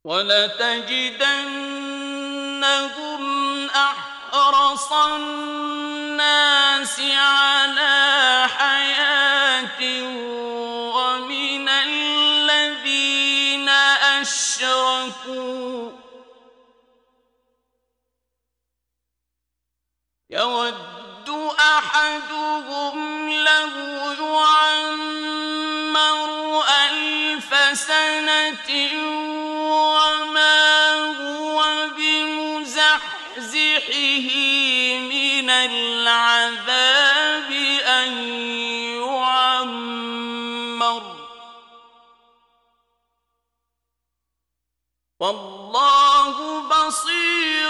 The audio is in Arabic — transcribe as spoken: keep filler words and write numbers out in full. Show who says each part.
Speaker 1: وَلَتَجِدَنَّهُمْ أَحْرَصَ النَّاسِ عَلَىٰ حَيَاةٍ وَمِنَ الَّذِينَ أَشْرَكُوا ۚ يَوَدُّ أَحَدُهُمْ لَوْ يُعَمَّرُ أَلْفَ سَنَةٍ وَمَا هُوَ بِمُزَحْزِحِهِ مِنَ الْعَذَابِ أَن يُعَمَّرَ ۗ وَاللَّهُ بَصِيرٌ